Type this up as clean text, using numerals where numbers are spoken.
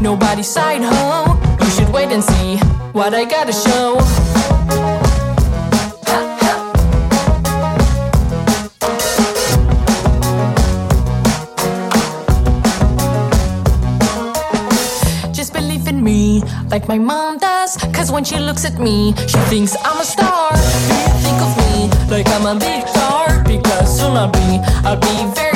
nobody's side hoe. You should wait and see what I gotta show. Just believe in me like my mom does, cause when she looks at me, she thinks I'm a star. Do you think of me like I'm a big star? Because soon I'll be very